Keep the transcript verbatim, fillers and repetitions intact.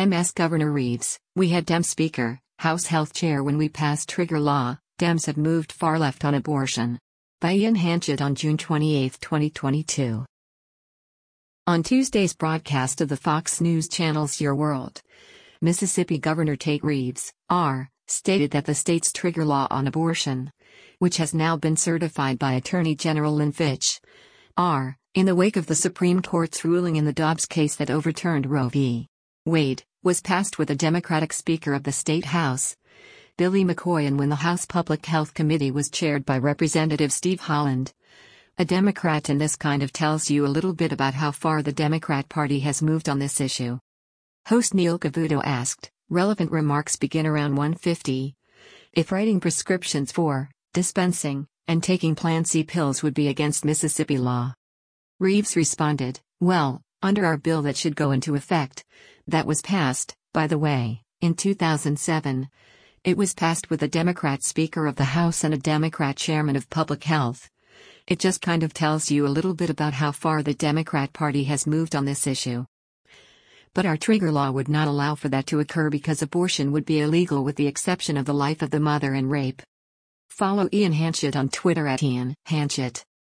M S Governor Reeves, we had Dem Speaker, House Health Chair when we passed trigger law, Dems have moved far left on abortion. By Ian Hanchett on June twenty-eighth, twenty twenty-two. On Tuesday's broadcast of the Fox News Channel's Your World, Mississippi Governor Tate Reeves, R., stated that the state's trigger law on abortion, which has now been certified by Attorney General Lynn Fitch, R., in the wake of the Supreme Court's ruling in the Dobbs case that overturned Roe v. Wade, was passed with a Democratic Speaker of the State House, Billy McCoy, and when the House Public Health Committee was chaired by Representative Steve Holland, a Democrat, and this kind of tells you a little bit about how far the Democrat Party has moved on this issue. Host Neil Cavuto asked, relevant remarks begin around one fifty, if writing prescriptions for, dispensing, and taking Plan C pills would be against Mississippi law. Reeves responded, well, under our bill that should go into effect, that was passed, by the way, in two thousand seven, it was passed with a Democrat Speaker of the House and a Democrat Chairman of Public Health. It just kind of tells you a little bit about how far the Democrat Party has moved on this issue. But our trigger law would not allow for that to occur because abortion would be illegal with the exception of the life of the mother and rape. Follow Ian Hanchett on Twitter at Ian Hanchett.